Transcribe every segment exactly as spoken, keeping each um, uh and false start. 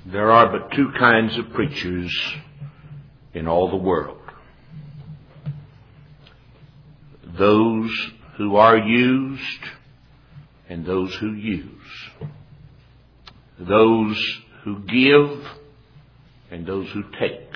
There are but two kinds of preachers in all the world. Those who are used and those who use. Those who give and those who take.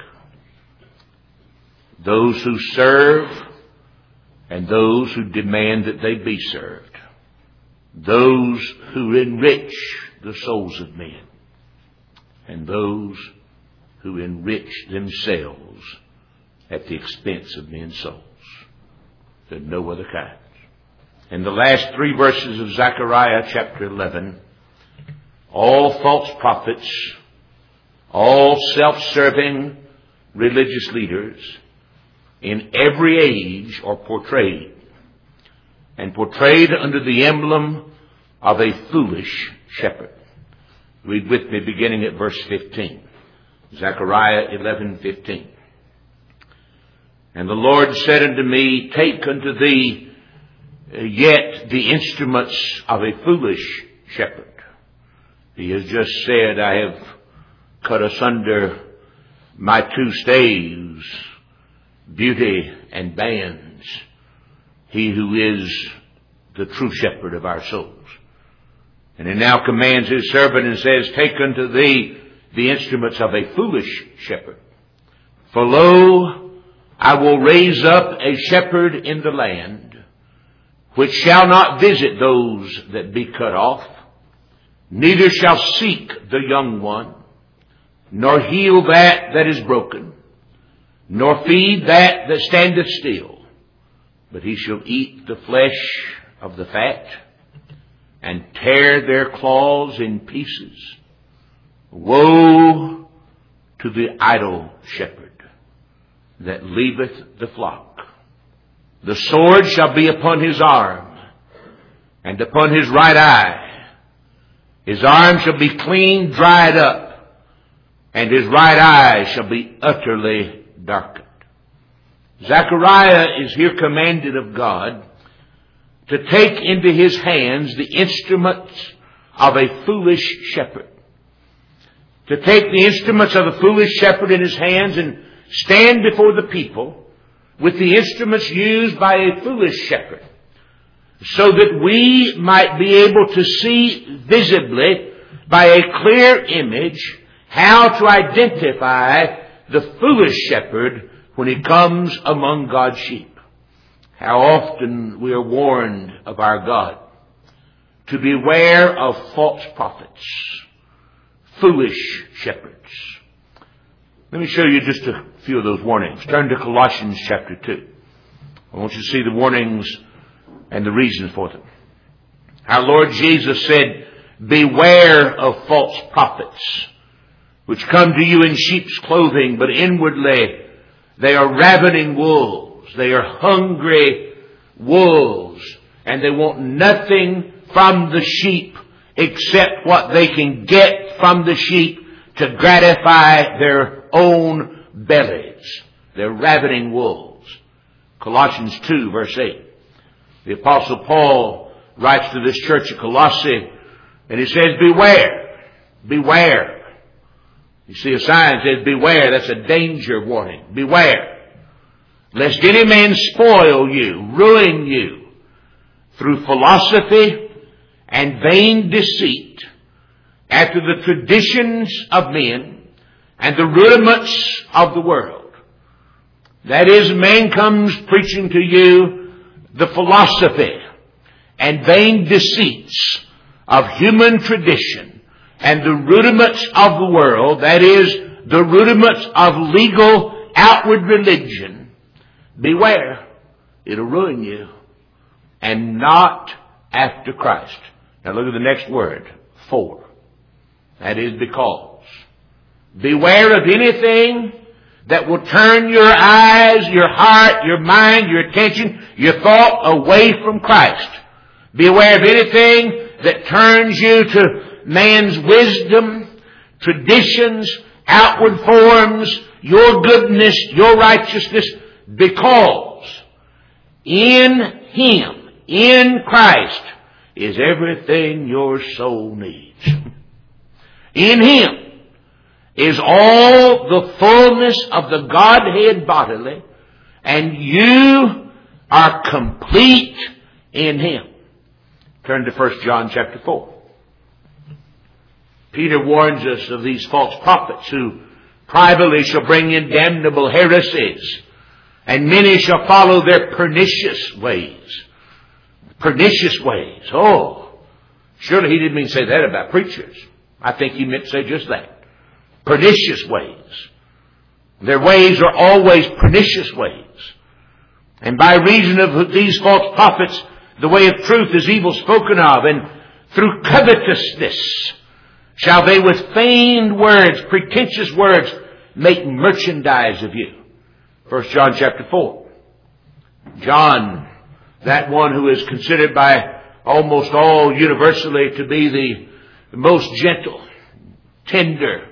Those who serve and those who demand that they be served. Those who enrich the souls of men. And those who enrich themselves at the expense of men's souls. There's no other kind. In the last three verses of Zechariah chapter eleven, all false prophets, all self-serving religious leaders in every age are portrayed, and portrayed under the emblem of a foolish shepherd. Read with me beginning at verse fifteen. Zechariah eleven fifteen. And the Lord said unto me, take unto thee yet the instruments of a foolish shepherd. He has just said, I have cut asunder my two staves, beauty and bands. He who is the true shepherd of our souls. And he now commands his servant and says, take unto thee the instruments of a foolish shepherd. For lo, I will raise up a shepherd in the land, which shall not visit those that be cut off, neither shall seek the young one, nor heal that that is broken, nor feed that that standeth still, but he shall eat the flesh of the fat, and tear their claws in pieces. Woe to the idle shepherd that leaveth the flock. The sword shall be upon his arm, and upon his right eye. His arm shall be clean dried up, and his right eye shall be utterly darkened. Zechariah is here commanded of God to take into his hands the instruments of a foolish shepherd. To take the instruments of a foolish shepherd in his hands and stand before the people with the instruments used by a foolish shepherd, so that we might be able to see visibly by a clear image how to identify the foolish shepherd when he comes among God's sheep. How often we are warned of our God to beware of false prophets, foolish shepherds. Let me show you just a few of those warnings. Turn to Colossians chapter two. I want you to see the warnings and the reason for them. Our Lord Jesus said, beware of false prophets, which come to you in sheep's clothing, but inwardly they are ravening wolves. They are hungry wolves, and they want nothing from the sheep except what they can get from the sheep to gratify their own bellies. They're ravening wolves. Colossians two verse eight. The Apostle Paul writes to this church of Colossae, and he says, beware, beware. You see a sign that says beware. That's a danger warning. Beware, lest any man spoil you, ruin you, through philosophy and vain deceit, after the traditions of men and the rudiments of the world. That is, man comes preaching to you the philosophy and vain deceits of human tradition and the rudiments of the world. That is, the rudiments of legal outward religion. Beware, it'll ruin you, and not after Christ. Now look at the next word, for. That is because. Beware of anything that will turn your eyes, your heart, your mind, your attention, your thought away from Christ. Beware of anything that turns you to man's wisdom, traditions, outward forms, your goodness, your righteousness, because in Him, in Christ, is everything your soul needs. In Him is all the fullness of the Godhead bodily, and you are complete in Him. Turn to First John chapter four. Peter warns us of these false prophets who privately shall bring in damnable heresies, and many shall follow their pernicious ways. Pernicious ways. Oh, surely he didn't mean to say that about preachers. I think he meant to say just that. Pernicious ways. Their ways are always pernicious ways. And by reason of these false prophets, the way of truth is evil spoken of, and through covetousness shall they with feigned words, pretentious words, make merchandise of you. First John chapter four. John, that one who is considered by almost all universally to be the, the most gentle, tender,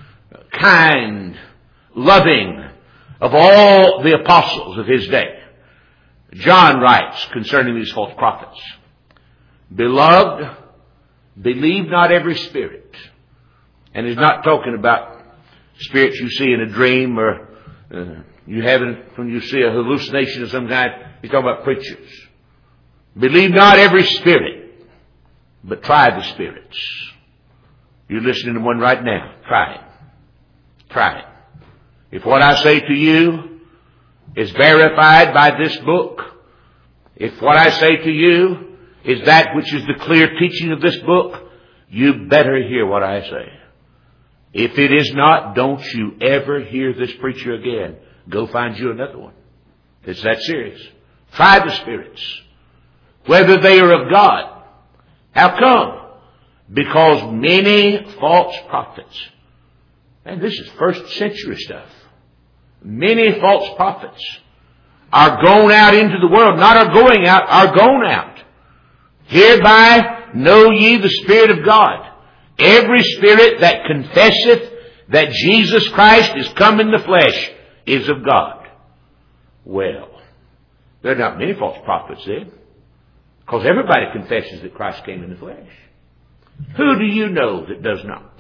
kind, loving of all the apostles of his day. John writes concerning these false prophets, Beloved, believe not every spirit. And he's not talking about spirits you see in a dream or uh, you have it when you see a hallucination of some kind. He's talking about preachers. Believe not every spirit, but try the spirits. You're listening to one right now. Try it. Try it. If what I say to you is verified by this book, if what I say to you is that which is the clear teaching of this book, you better hear what I say. If it is not, don't you ever hear this preacher again. Go find you another one. It's that serious. Try the spirits, whether they are of God. How come? Because many false prophets, and this is first century stuff, many false prophets are gone out into the world, not are going out, are gone out. Hereby know ye the Spirit of God. Every spirit that confesseth that Jesus Christ is come in the flesh is of God. Well, there are not many false prophets then, because everybody confesses that Christ came in the flesh. Who do you know that does not?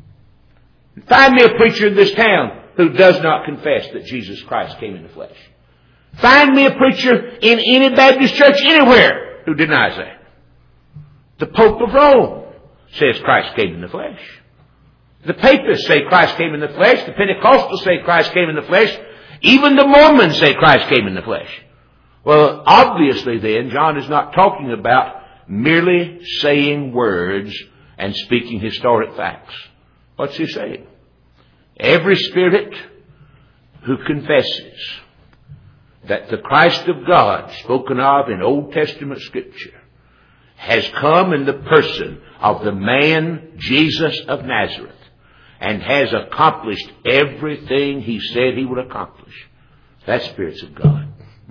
Find me a preacher in this town who does not confess that Jesus Christ came in the flesh. Find me a preacher in any Baptist church anywhere who denies that. The Pope of Rome says Christ came in the flesh. The Papists say Christ came in the flesh. The Pentecostals say Christ came in the flesh. Even the Mormons say Christ came in the flesh. Well, obviously then, John is not talking about merely saying words and speaking historic facts. What's he saying? Every spirit who confesses that the Christ of God spoken of in Old Testament Scripture has come in the person of the man Jesus of Nazareth and has accomplished everything he said he would accomplish. That spirit's of God.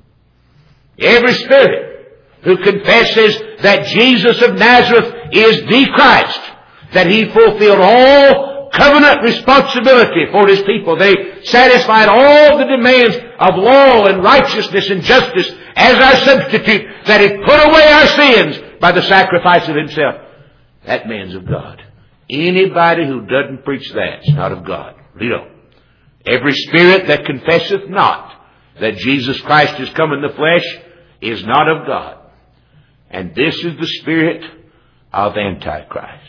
Every spirit who confesses that Jesus of Nazareth is the Christ, that he fulfilled all covenant responsibility for his people. They satisfied all the demands of law and righteousness and justice as our substitute, that he put away our sins by the sacrifice of himself. That man's of God. Anybody who doesn't preach that is not of God. Read on. Every spirit that confesseth not that Jesus Christ is come in the flesh is not of God. And this is the spirit of Antichrist.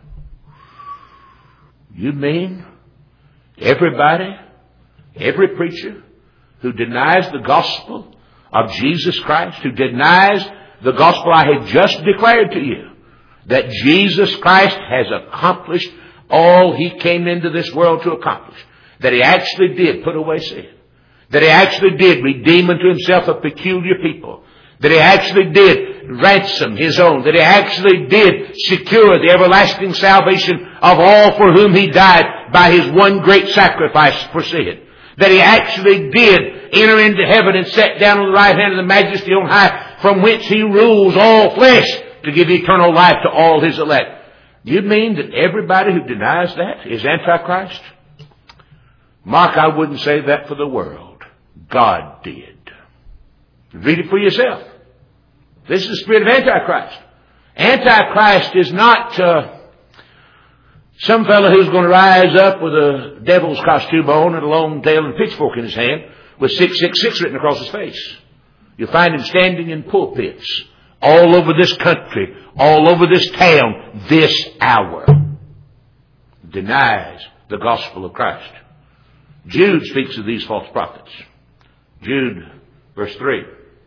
You mean everybody, every preacher who denies the gospel of Jesus Christ, who denies the gospel I had just declared to you, that Jesus Christ has accomplished all he came into this world to accomplish, that he actually did put away sin, that he actually did redeem unto himself a peculiar people, that he actually did ransom his own, that he actually did secure the everlasting salvation of all for whom he died by his one great sacrifice for sin, that he actually did enter into heaven and sat down on the right hand of the Majesty on high, from whence he rules all flesh to give eternal life to all his elect. You mean that everybody who denies that is Antichrist? Mark, I wouldn't say that for the world. God did. Read it for yourself. This is the spirit of Antichrist. Antichrist is not uh, some fellow who's going to rise up with a devil's costume on and a long tail and a pitchfork in his hand with six six six written across his face. You'll find him standing in pulpits all over this country, all over this town, this hour. Denies the gospel of Christ. Jude speaks of these false prophets. Jude, verse three.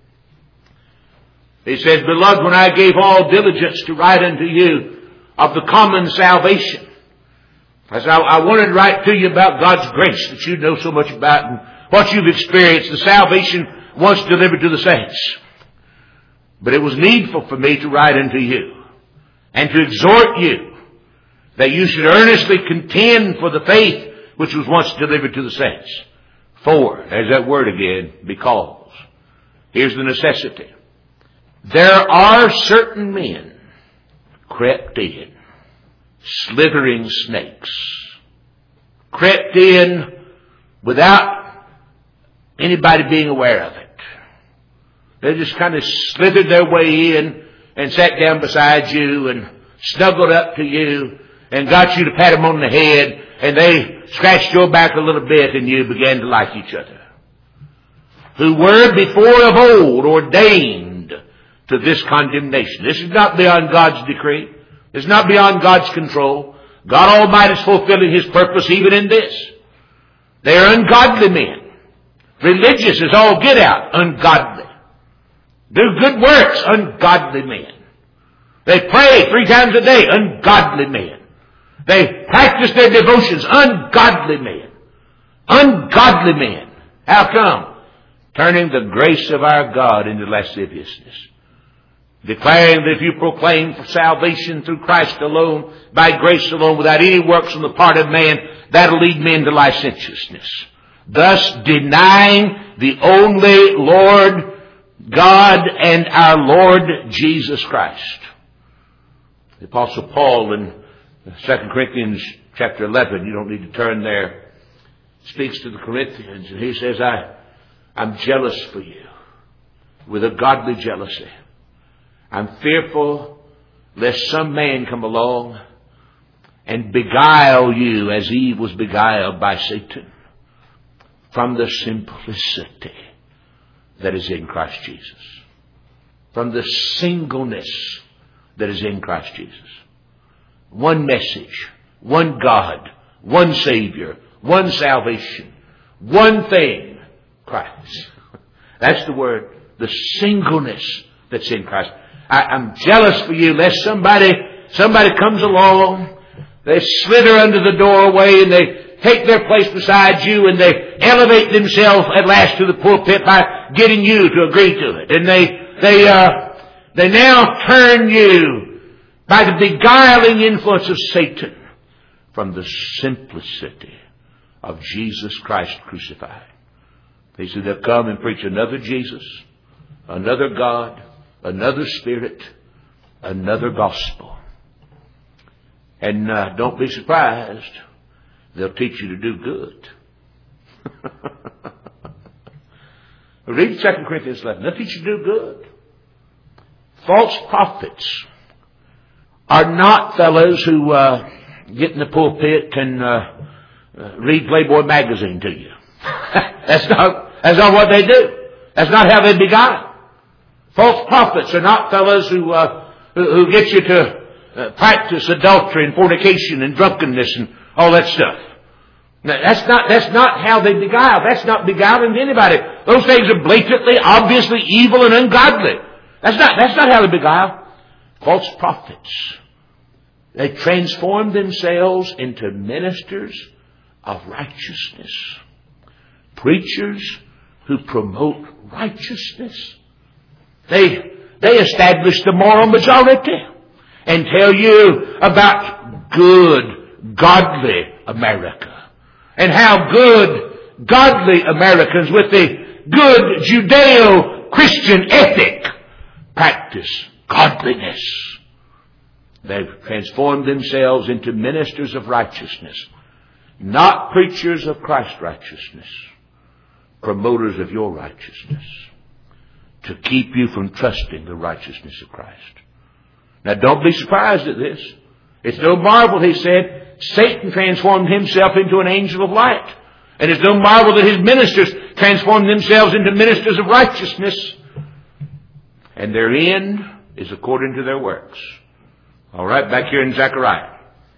He says, Beloved, when I gave all diligence to write unto you of the common salvation, as I, I wanted to write to you about God's grace that you know so much about and what you've experienced, the salvation once delivered to the saints. But it was needful for me to write unto you and to exhort you that you should earnestly contend for the faith which was once delivered to the saints. For, there's that word again, because. Here's the necessity. There are certain men crept in, slithering snakes, crept in without anybody being aware of it. They just kind of slithered their way in and sat down beside you and snuggled up to you and got you to pat them on the head, and they scratched your back a little bit and you began to like each other. Who were before of old ordained to this condemnation. This is not beyond God's decree. It's not beyond God's control. God Almighty is fulfilling His purpose even in this. They are ungodly men. Religious as all get out. Ungodly. Do good works. Ungodly men. They pray three times a day. Ungodly men. They practice their devotions. Ungodly men. Ungodly men. How come? Turning the grace of our God into lasciviousness. Declaring that if you proclaim for salvation through Christ alone, by grace alone, without any works on the part of man, that'll lead men to licentiousness. Thus denying the only Lord God and our Lord Jesus Christ. The Apostle Paul in Second Corinthians chapter eleven, you don't need to turn there, speaks to the Corinthians, and he says, I, I'm jealous for you with a godly jealousy. I'm fearful lest some man come along and beguile you as Eve was beguiled by Satan from the simplicity that is in Christ Jesus. From the singleness that is in Christ Jesus. One message, one God, one Savior, one salvation, one thing, Christ. That's the word, the singleness that's in Christ. I, I'm jealous for you lest somebody, somebody comes along, they slither under the doorway and they take their place beside you and they elevate themselves at last to the pulpit by getting you to agree to it. And they, they, uh, they now turn you by the beguiling influence of Satan from the simplicity of Jesus Christ crucified. They say they'll come and preach another Jesus, another God, another Spirit, another gospel. And uh, don't be surprised. They'll teach you to do good. Read Second Corinthians eleven. They'll teach you to do good. False prophets are not fellows who uh, get in the pulpit and uh, uh, read Playboy magazine to you. That's not, that's not what they do. That's not how they beguile. False prophets are not fellows who, uh, who, who get you to uh, practice adultery and fornication and drunkenness and all that stuff. Now, that's not, that's not how they beguile. That's not beguiling to anybody. Those things are blatantly, obviously evil and ungodly. That's not, that's not how they beguile. False prophets. They transform themselves into ministers of righteousness. Preachers who promote righteousness. They, they establish the moral majority and tell you about good, godly America. And how good, godly Americans with the good Judeo-Christian ethic practice godliness. They've transformed themselves into ministers of righteousness, not preachers of Christ's righteousness, promoters of your righteousness, to keep you from trusting the righteousness of Christ. Now don't be surprised at this. It's no marvel, he said, Satan transformed himself into an angel of light. And it's no marvel that his ministers transformed themselves into ministers of righteousness. And their end is according to their works. All right, back here in Zechariah.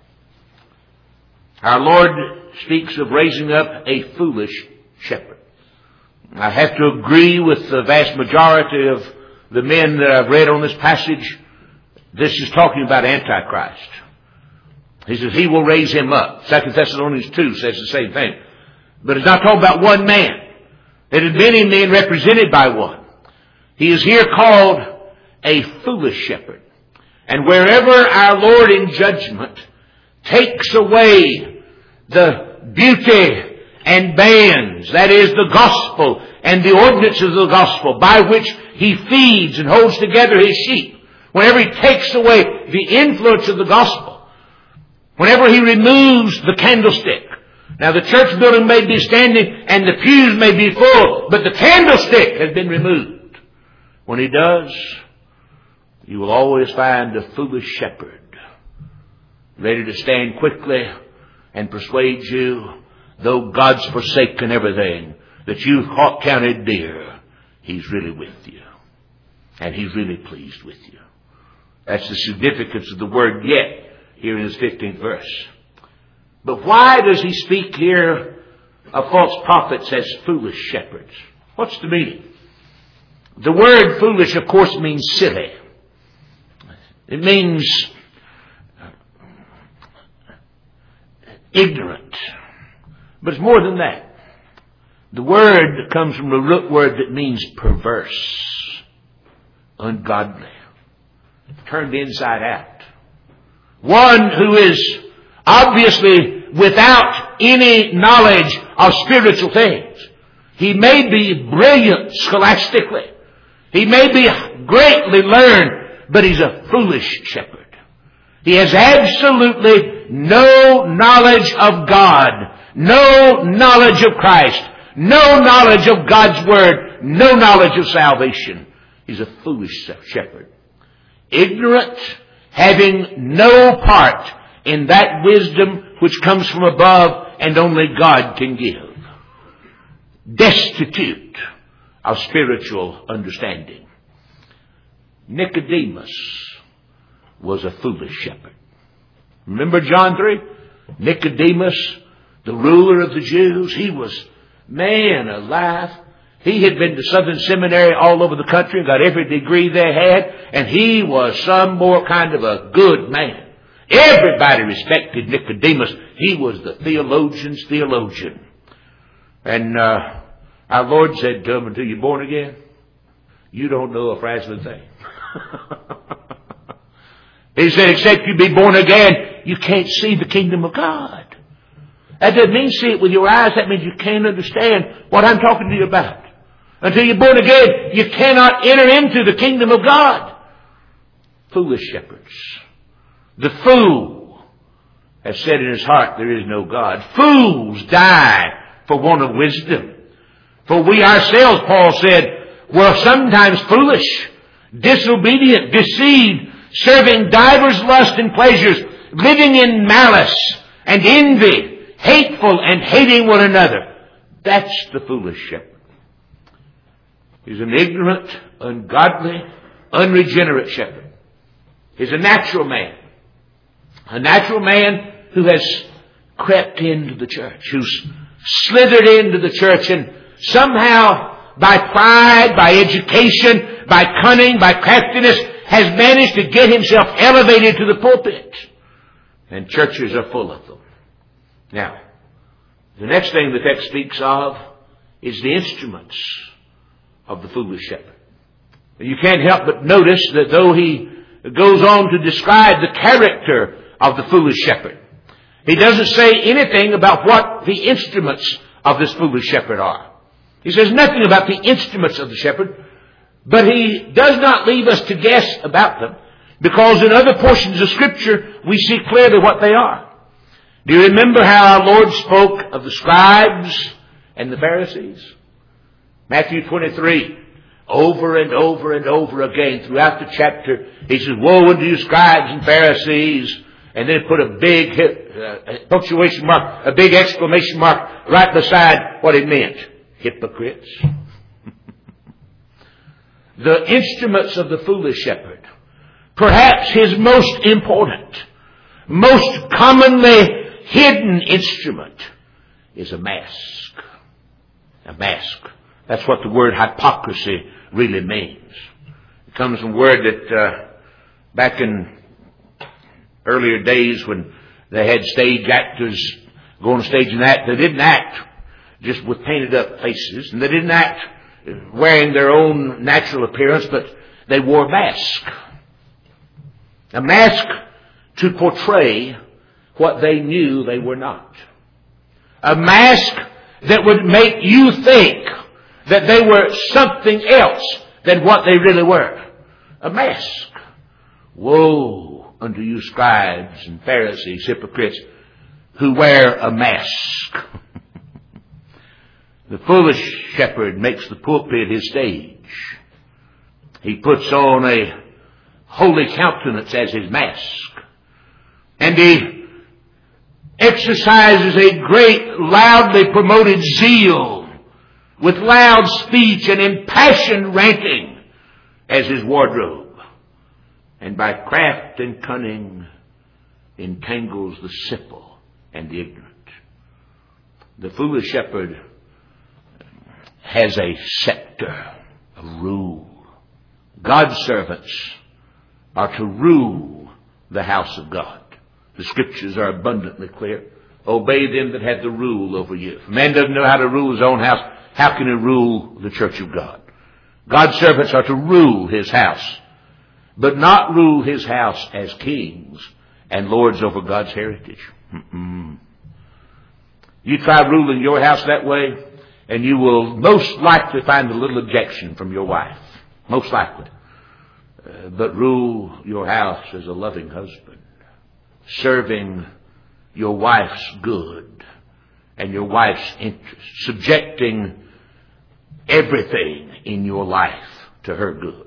Our Lord speaks of raising up a foolish shepherd. I have to agree with the vast majority of the men that I've read on this passage. This is talking about Antichrist. He says he will raise him up. Second Thessalonians two says the same thing. But it's not talking about one man. There are many men represented by one. He is here called a foolish shepherd. And wherever our Lord in judgment takes away the beauty and bands, that is the gospel and the ordinances of the gospel by which he feeds and holds together his sheep, whenever he takes away the influence of the gospel, whenever he removes the candlestick. Now the church building may be standing and the pews may be full, but the candlestick has been removed. When he does, you will always find a foolish shepherd ready to stand quickly and persuade you, though God's forsaken everything that you've counted dear, he's really with you. And he's really pleased with you. That's the significance of the word yet here in his fifteenth verse. But why does he speak here of false prophets as foolish shepherds? What's the meaning? The word foolish, of course, means silly. It means ignorant. But it's more than that. The word comes from a root word that means perverse, ungodly, turned inside out. One who is obviously without any knowledge of spiritual things. He may be brilliant scholastically. He may be greatly learned, but he's a foolish shepherd. He has absolutely no knowledge of God, no knowledge of Christ, no knowledge of God's Word, no knowledge of salvation. He's a foolish shepherd. Ignorant, having no part in that wisdom which comes from above and only God can give. Destitute of spiritual understanding. Nicodemus was a foolish shepherd. Remember John three? Nicodemus, the ruler of the Jews, he was, man alive. He had been to Southern Seminary all over the country and got every degree they had, and he was some more kind of a good man. Everybody respected Nicodemus. He was the theologian's theologian. And uh, our Lord said to him, until you're born again, you don't know a frazzling thing. He said, except you be born again, you can't see the kingdom of God. That doesn't mean see it with your eyes. That means you can't understand what I'm talking to you about. Until you're born again, you cannot enter into the kingdom of God. Foolish shepherds. The fool has said in his heart, there is no God. Fools die for want of wisdom. For we ourselves, Paul said, were sometimes foolish, disobedient, deceived, serving divers lusts and pleasures, living in malice and envy, hateful and hating one another. That's the foolish shepherd. He's an ignorant, ungodly, unregenerate shepherd. He's a natural man. A natural man who has crept into the church, who's slithered into the church and somehow by pride, by education, by cunning, by craftiness has managed to get himself elevated to the pulpit. And churches are full of them. Now, the next thing the text speaks of is the instruments of the foolish shepherd. You can't help but notice that though he goes on to describe the character of the foolish shepherd, he doesn't say anything about what the instruments of this foolish shepherd are. He says nothing about the instruments of the shepherd, but he does not leave us to guess about them, because in other portions of Scripture we see clearly what they are. Do you remember how our Lord spoke of the scribes and the Pharisees? Matthew twenty-three, over and over and over again throughout the chapter, he says, woe unto you scribes and Pharisees, and then put a big uh, punctuation mark, a big exclamation mark right beside what it meant. Hypocrites. The instruments of the foolish shepherd, perhaps his most important, most commonly hidden instrument, is a mask. A mask. That's what the word hypocrisy really means. It comes from a word that uh, back in earlier days when they had stage actors go on stage and act, they didn't act just with painted up faces, and they didn't act wearing their own natural appearance, but they wore a mask. A mask to portray what they knew they were not. A mask that would make you think that they were something else than what they really were. A mask. Woe unto you scribes and Pharisees, hypocrites, who wear a mask. The foolish shepherd makes the pulpit his stage. He puts on a holy countenance as his mask. And he exercises a great, loudly promoted zeal with loud speech and impassioned ranting as his wardrobe. And by craft and cunning entangles the simple and the ignorant. The foolish shepherd has a scepter of rule. God's servants are to rule the house of God. The scriptures are abundantly clear. Obey them that have the rule over you. If a man doesn't know how to rule his own house, how can he rule the church of God? God's servants are to rule his house, but not rule his house as kings and lords over God's heritage. Mm-mm. You try ruling your house that way, and you will most likely find a little objection from your wife. Most likely. Uh, but rule your house as a loving husband, serving your wife's good and your wife's interest, subjecting everything in your life to her good.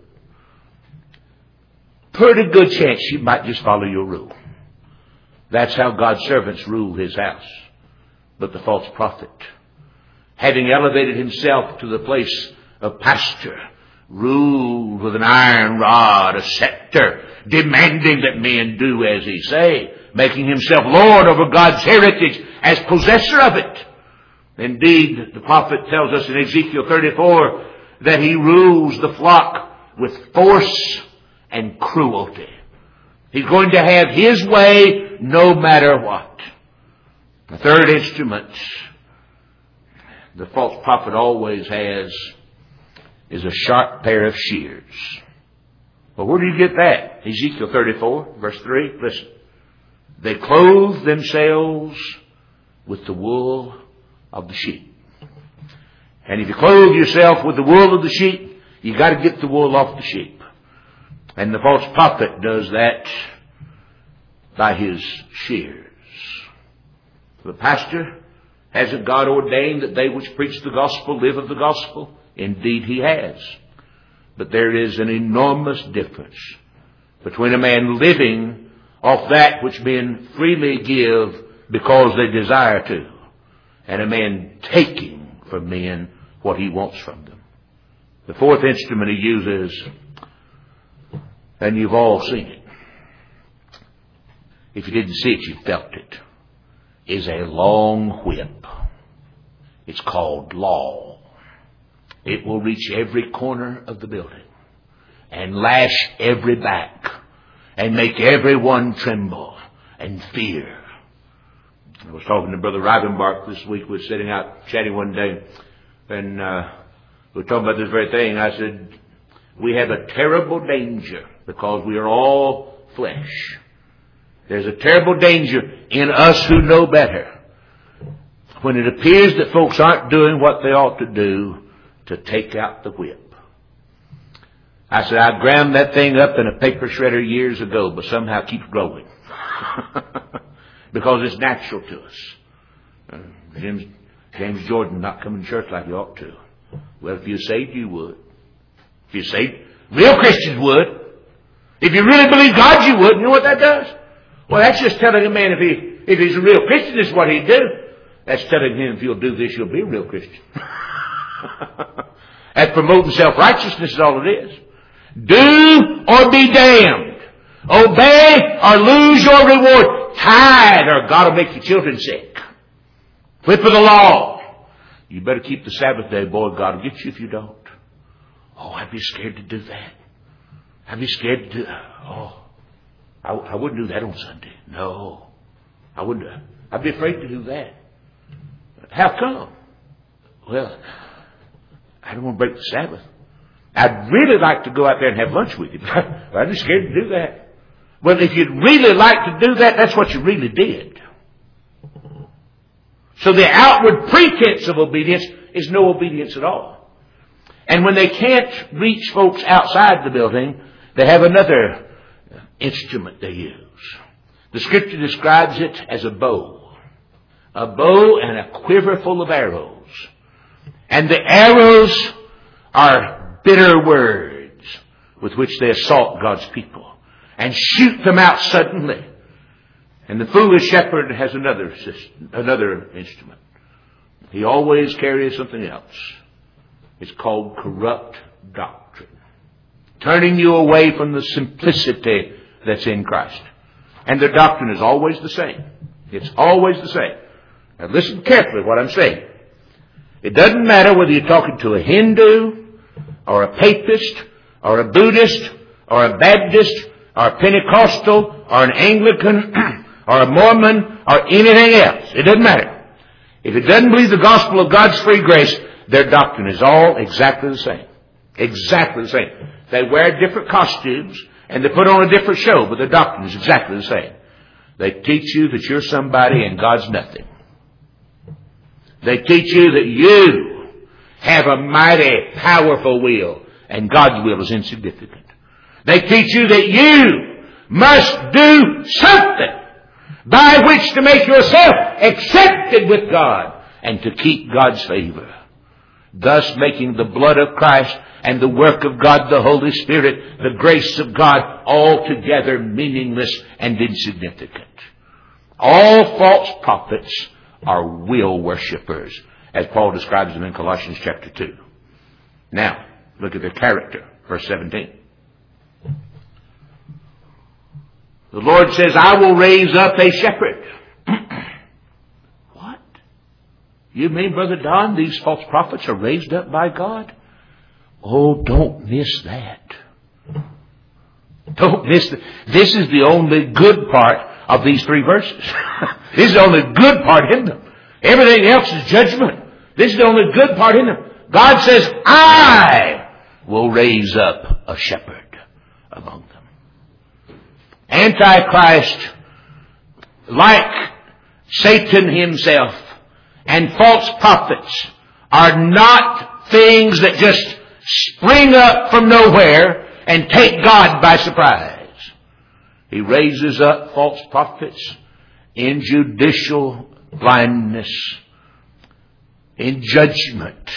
Pretty good chance she might just follow your rule. That's how God's servants rule his house. But the false prophet, having elevated himself to the place of pastor, ruled with an iron rod, a scepter, demanding that men do as he say, making himself Lord over God's heritage as possessor of it. Indeed, the prophet tells us in Ezekiel thirty-four that he rules the flock with force and cruelty. He's going to have his way no matter what. The third instrument the false prophet always has is a sharp pair of shears. Well, where do you get that? Ezekiel thirty-four, verse three. Listen. They clothe themselves with the wool of the sheep. And if you clothe yourself with the wool of the sheep, you got to get the wool off the sheep. And the false prophet does that by his shears. The pastor, hasn't God ordained that they which preach the gospel live of the gospel? Indeed he has. But there is an enormous difference between a man living off that which men freely give because they desire to, and a man taking from men what he wants from them. The fourth instrument he uses, and you've all seen it. If you didn't see it, you felt it, is a long whip. It's called law. It will reach every corner of the building and lash every back and make everyone tremble and fear. I was talking to Brother Rivenbark this week. We were sitting out chatting one day, and uh, we were talking about this very thing. I said, we have a terrible danger because we are all flesh. There's a terrible danger in us who know better when it appears that folks aren't doing what they ought to do to take out the whip. I said, I ground that thing up in a paper shredder years ago, but somehow it keeps growing. Because it's natural to us. Uh, James, James Jordan not coming to church like he ought to. Well, if you're saved, you would. If you're saved, real Christians would. If you really believe God, you would. You know what that does? Well, that's just telling a man if he if he's a real Christian, this is what he'd do. That's telling him if you'll do this, you'll be a real Christian. That's promoting self-righteousness is all it is. Do or be damned. Obey or lose your reward. Tithe or God will make your children sick. Whip of the law. You better keep the Sabbath day, boy. God will get you if you don't. Oh, I'd be scared to do that. I'd be scared to do that. Oh, I, I wouldn't do that on Sunday. No. I wouldn't. I'd be afraid to do that. How come? Well, I don't want to break the Sabbath. I'd really like to go out there and have lunch with you, but I'd be scared to do that. Well, if you'd really like to do that, that's what you really did. So the outward pretense of obedience is no obedience at all. And when they can't reach folks outside the building, they have another instrument they use. The Scripture describes it as a bow. A bow and a quiver full of arrows. And the arrows are bitter words with which they assault God's people and shoot them out suddenly. And the foolish shepherd has another system, another instrument. He always carries something else. It's called corrupt doctrine. Turning you away from the simplicity that's in Christ. And their doctrine is always the same. It's always the same. Now listen carefully to what I'm saying. It doesn't matter whether you're talking to a Hindu or a Papist or a Buddhist or a Baptist or a Pentecostal or an Anglican or a Mormon or anything else. It doesn't matter. If it doesn't believe the gospel of God's free grace, their doctrine is all exactly the same. Exactly the same. They wear different costumes and they put on a different show, but their doctrine is exactly the same. They teach you that you're somebody and God's nothing. They teach you that you have a mighty, powerful will and God's will is insignificant. They teach you that you must do something by which to make yourself accepted with God and to keep God's favor. Thus making the blood of Christ and the work of God the Holy Spirit, the grace of God, altogether meaningless and insignificant. All false prophets are will worshippers, as Paul describes them in Colossians chapter two. Now, look at their character, verse seventeen. The Lord says, I will raise up a shepherd. What? You mean, Brother Don, these false prophets are raised up by God? Oh, don't miss that. Don't miss that. This is the only good part of these three verses. This is the only good part in them. Everything else is judgment. This is the only good part in them. God says, I will raise up a shepherd among them. Antichrist, like Satan himself and false prophets, are not things that just spring up from nowhere and take God by surprise. He raises up false prophets in judicial blindness, in judgment,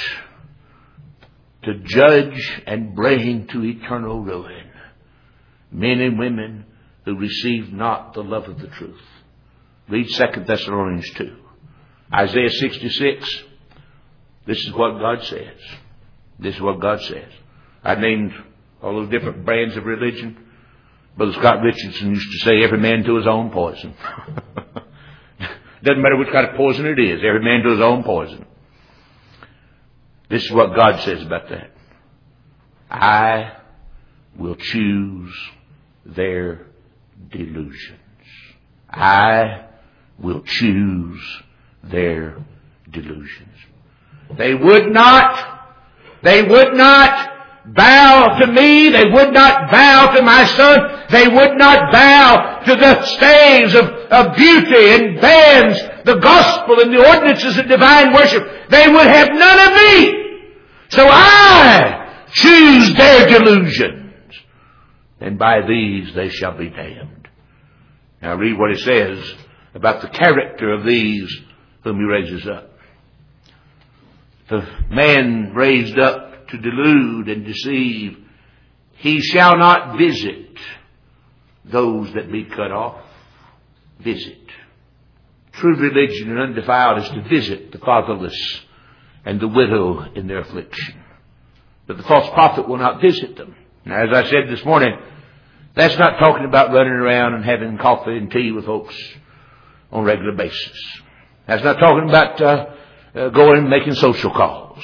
to judge and bring to eternal ruin men and women who receive not the love of the truth. Read Second Thessalonians two. Isaiah sixty-six. This is what God says. This is what God says. I named all those different brands of religion. Brother Scott Richardson used to say, every man to his own poison. Doesn't matter which kind of poison it is. Every man to his own poison. This is what God says about that. I will choose their delusions. I will choose their delusions. They would not, they would not bow to me. They would not bow to my Son. They would not bow to the staves of, of beauty and bands, the gospel and the ordinances of divine worship. They would have none of me. So I choose their delusions, and by these they shall be damned. Now read what it says about the character of these whom he raises up. The man raised up to delude and deceive, he shall not visit those that be cut off. visit. True religion and undefiled is to visit the fatherless and the widow in their affliction. But the false prophet will not visit them. Now, as I said this morning, that's not talking about running around and having coffee and tea with folks on a regular basis. That's not talking about uh, uh, going and making social calls.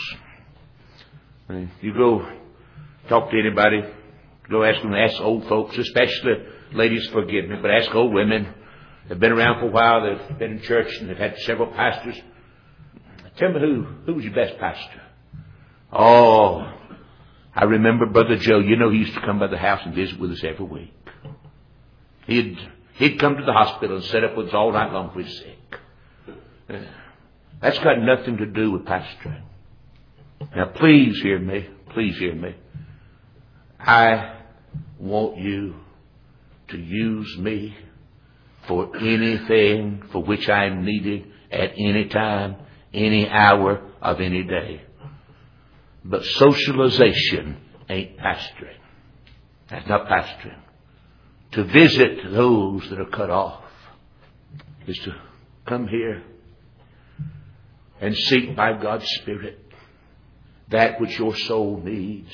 I mean, you go talk to anybody, go ask them, ask old folks, especially ladies, forgive me, but ask old women. They've been around for a while, they've been in church, and they've had several pastors. Tell me who, who was your best pastor? Oh, I remember Brother Joe. You know, he used to come by the house and visit with us every week. He'd, he'd come to the hospital and sit up with us all night long if we were sick. Uh, that's got nothing to do with pastoring. Now, please hear me. Please hear me. I want you to use me for anything for which I am needed at any time, any hour of any day. But socialization ain't pastoring. That's not pastoring. To visit those that are cut off is to come here and seek by God's Spirit that which your soul needs.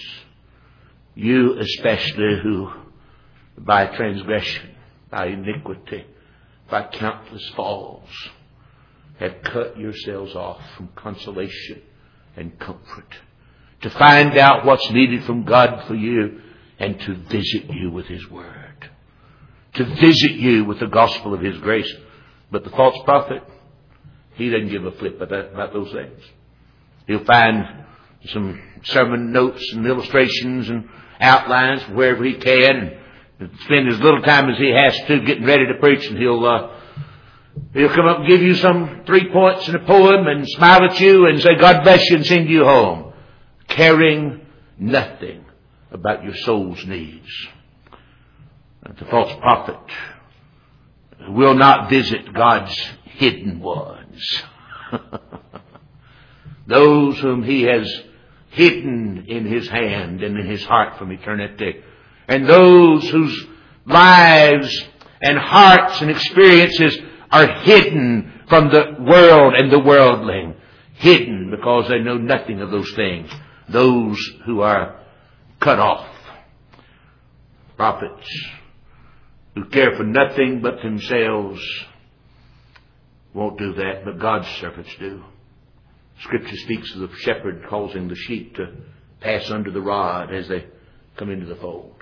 You especially who by transgression, by iniquity, by countless falls have cut yourselves off from consolation and comfort. To find out what's needed from God for you and to visit you with His Word. To visit you with the gospel of His grace. But the false prophet, he doesn't give a flip about, that, about those things. He'll find some sermon notes and illustrations and outlines wherever he can and spend as little time as he has to getting ready to preach, and he'll uh, he'll come up and give you some three points in a poem and smile at you and say, God bless you, and send you home, caring nothing about your soul's needs. The false prophet will not visit God's hidden ones. Those whom He has hidden in His hand and in His heart from eternity. And those whose lives and hearts and experiences are hidden from the world and the worldling. Hidden because they know nothing of those things. Those who are cut off. Prophets who care for nothing but themselves won't do that, but God's servants do. Scripture speaks of the shepherd causing the sheep to pass under the rod as they come into the fold.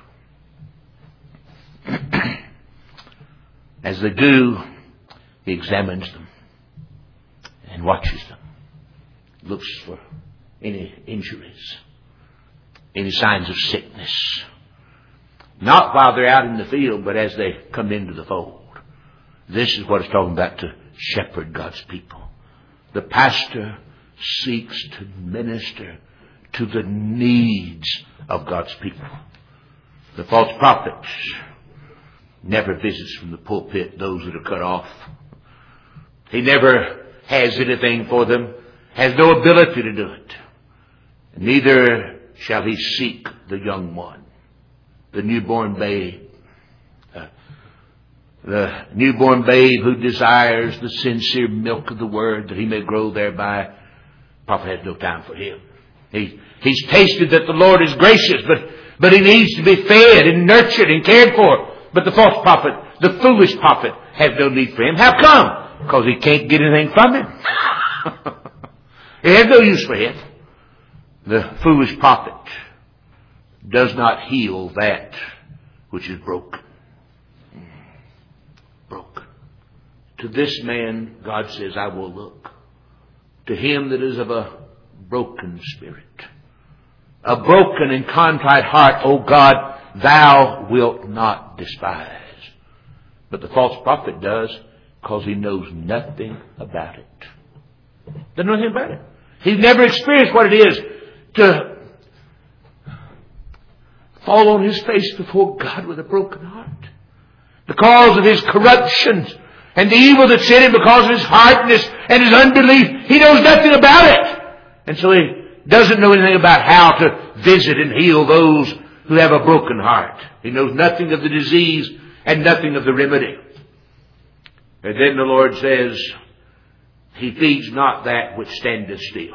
As they do, He examines them and watches them. Looks for any injuries, any signs of sickness. Not while they're out in the field, but as they come into the fold. This is what it's talking about, to shepherd God's people. The pastor seeks to minister to the needs of God's people. The false prophet never visits from the pulpit those that are cut off. He never has anything for them, has no ability to do it. Neither shall he seek the young one, the newborn babe. Uh, the newborn babe who desires the sincere milk of the word that he may grow thereby. Prophet has no time for him. He, he's tasted that the Lord is gracious, but, but he needs to be fed and nurtured and cared for. But the false prophet, the foolish prophet, has no need for him. How come? Because he can't get anything from him. He has no use for him. The foolish prophet does not heal that which is broken. Broken. To this man, God says, I will look. To him that is of a broken spirit, a broken and contrite heart, O God, thou wilt not despise. But the false prophet does, because he knows nothing about it. Doesn't know anything about it. He's never experienced what it is to fall on his face before God with a broken heart. Because of his corruptions and the evil that's in him, because of his hardness and his unbelief, he knows nothing about it. And so he doesn't know anything about how to visit and heal those who have a broken heart. He knows nothing of the disease and nothing of the remedy. And then the Lord says, He feeds not that which standeth still.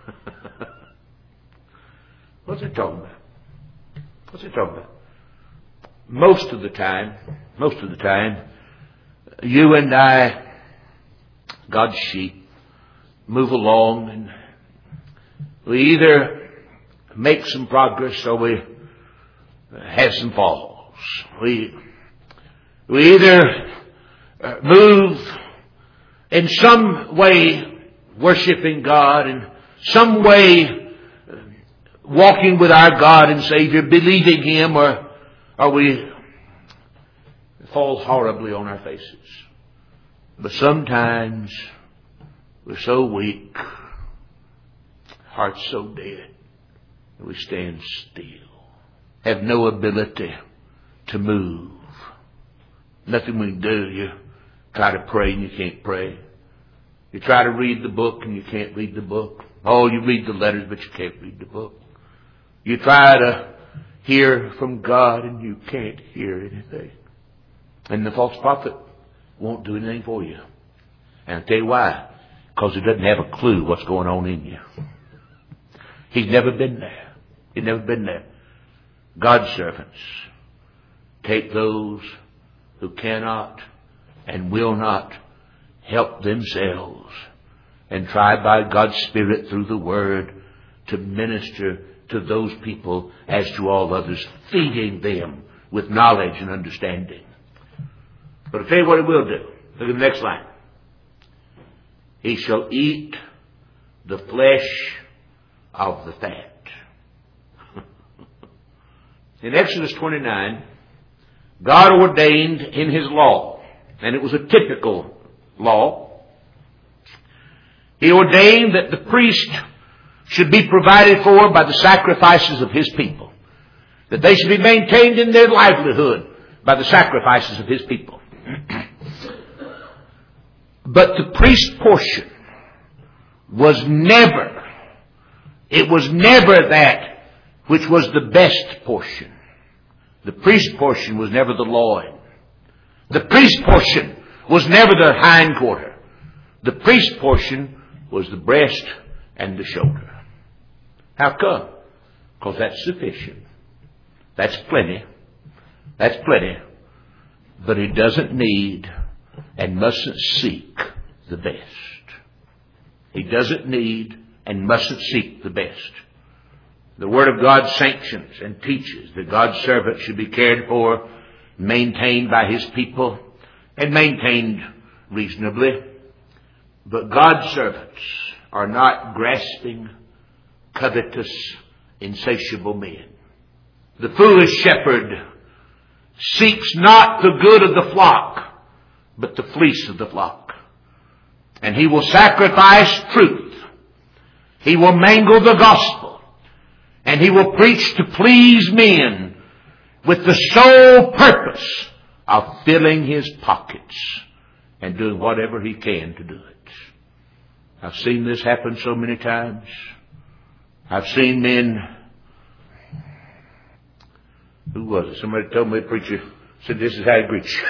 What's it talking about? What's it talking about? Most of the time, most of the time, you and I, God's sheep, move along and we either make some progress or we have some falls. We, we either move in some way worshiping God, in some way walking with our God and Savior, believing Him, or, or we fall horribly on our faces. But sometimes we're so weak, heart's so dead, we stand still, have no ability to move. Nothing we can do. You try to pray and you can't pray. You try to read the book and you can't read the book. Oh, you read the letters, but you can't read the book. You try to hear from God and you can't hear anything. And the false prophet won't do anything for you. And I'll tell you why. Because he doesn't have a clue what's going on in you. He's never been there. He's never been there. God's servants take those who cannot and will not help themselves and try by God's Spirit through the Word to minister to those people as to all others, feeding them with knowledge and understanding. But I'll tell you what He will do. Look at the next line. He shall eat the flesh of the fat. In Exodus twenty-nine, God ordained in His law, and it was a typical law, He ordained that the priest should be provided for by the sacrifices of His people. That they should be maintained in their livelihood by the sacrifices of His people. But the priest portion was never, it was never that which was the best portion. The priest portion was never the loin. The priest portion was never the hind quarter. The priest portion was the breast and the shoulder. How come? Because that's sufficient. That's plenty. That's plenty. But he doesn't need and mustn't seek the best. He doesn't need and mustn't seek the best. The Word of God sanctions and teaches that God's servant should be cared for, maintained by His people, and maintained reasonably. But God's servants are not grasping, covetous, insatiable men. The foolish shepherd seeks not the good of the flock, but the fleece of the flock. And he will sacrifice truth. He will mangle the gospel. And he will preach to please men with the sole purpose of filling his pockets and doing whatever he can to do it. I've seen this happen so many times. I've seen men, who was it? Somebody told me, a preacher said, this is how you preach.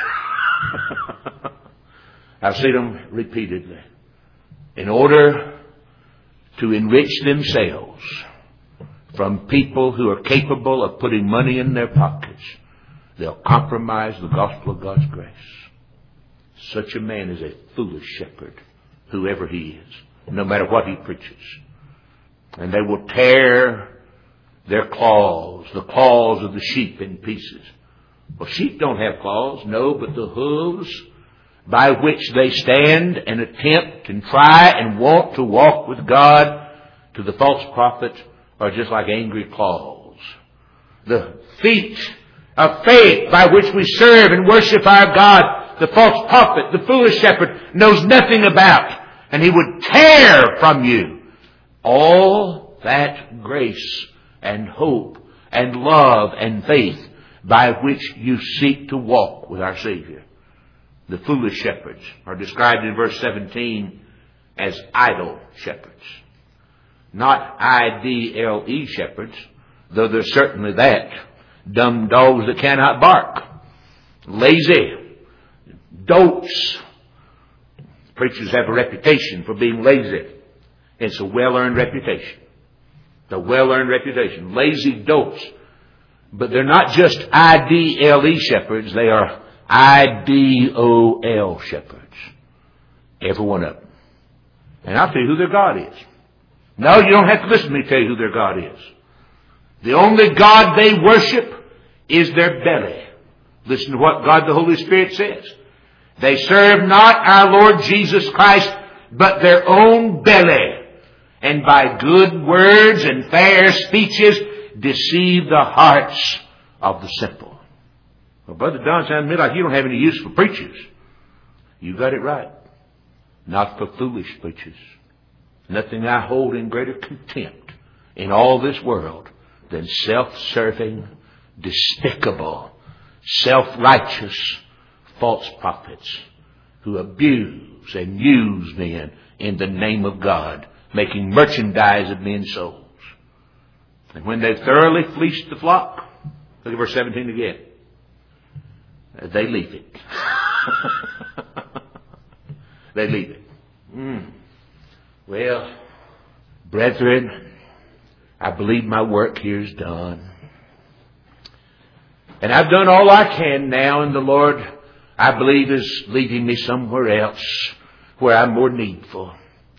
I've seen them repeatedly. In order to enrich themselves from people who are capable of putting money in their pockets, they'll compromise the gospel of God's grace. Such a man is a foolish shepherd, whoever he is, no matter what he preaches. And they will tear their claws, the claws of the sheep, in pieces. Well, sheep don't have claws, no, but the hooves by which they stand and attempt and try and want to walk with God to the false prophet are just like angry claws. The feet of faith by which we serve and worship our God, the false prophet, the foolish shepherd, knows nothing about. And he would tear from you all that grace and hope and love and faith by which you seek to walk with our Savior. The foolish shepherds are described in verse seventeen as idle shepherds. Not I D L E shepherds, though there's certainly that. Dumb dogs that cannot bark. Lazy. Dotes. Preachers have a reputation for being lazy. It's a well-earned reputation. A well-earned reputation. Lazy dolts. But they're not just I D L E shepherds. They are I D O L shepherds. Every one of them. And I'll tell you who their God is. No, you don't have to listen to me tell you who their God is. The only God they worship is their belly. Listen to what God the Holy Spirit says. They serve not our Lord Jesus Christ, but their own belly, and by good words and fair speeches deceive the hearts of the simple. Well, Brother Don, sounds to me like you don't have any use for preachers. You got it right. Not for foolish preachers. Nothing I hold in greater contempt in all this world than self-serving, despicable, self-righteous, false prophets who abuse and use men in the name of God, making merchandise of men's souls. And when they've thoroughly fleeced the flock, look at verse seventeen again, they leave it. They leave it. Mm. Well, brethren, I believe my work here is done. And I've done all I can now, and the Lord, I believe, is leading me somewhere else where I'm more needful.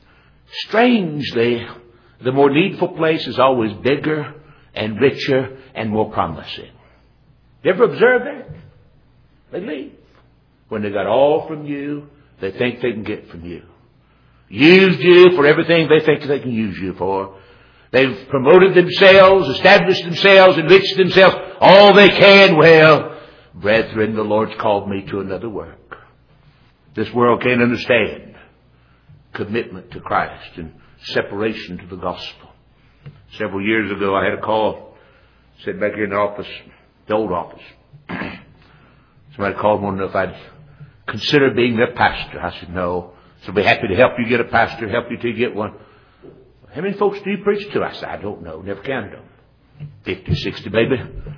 Strangely, the more needful place is always bigger and richer and more promising. You ever observe that? They leave. When they got all from you, they think they can get from you. Used you for everything they think they can use you for. They've promoted themselves, established themselves, enriched themselves all they can. Well, brethren, the Lord's called me to another work. This world can't understand commitment to Christ and separation to the gospel. Several years ago, I had a call, sitting back here in the office, the old office. Somebody called, wanted to know if I'd consider being their pastor. I said, no. So I'll be happy to help you get a pastor, help you till you get one. How many folks do you preach to? I said, I don't know. Never counted them. Fifty, sixty, maybe.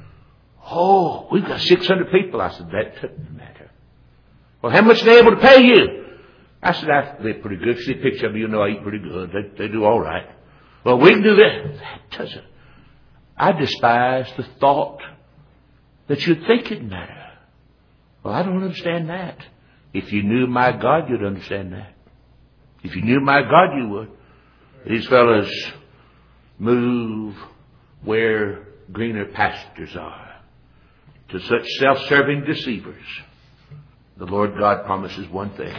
Oh, we've got six hundred people. I said, that doesn't matter. Well, how much are they able to pay you? I said, I live pretty good. See a picture of me, you know I eat pretty good. They, they do all right. Well, we can do that. That doesn't. I despise the thought that you'd think it mattered. Well, I don't understand that. If you knew my God, you'd understand that. If you knew my God, you would. These fellows move where greener pastures are. To such self-serving deceivers, the Lord God promises one thing.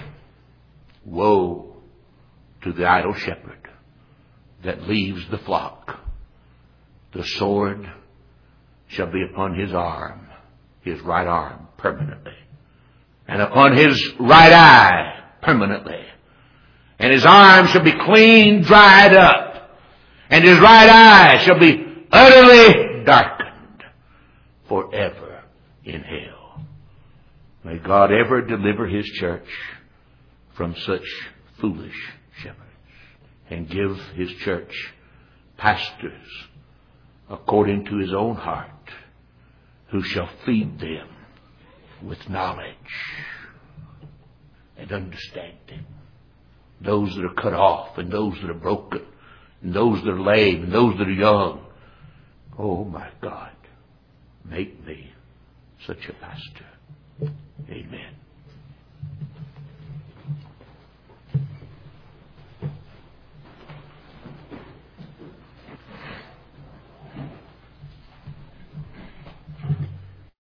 Woe to the idle shepherd that leaves the flock. The sword shall be upon his arm, his right arm, permanently. And upon his right eye, permanently. And his arm shall be clean dried up. And his right eye shall be utterly darkened forever in hell. May God ever deliver his church from such foolish shepherds and give his church pastors according to his own heart, who shall feed them with knowledge and understanding. Those that are cut off, and those that are broken, and those that are lame, and those that are young. Oh my God, make me such a pastor. Amen.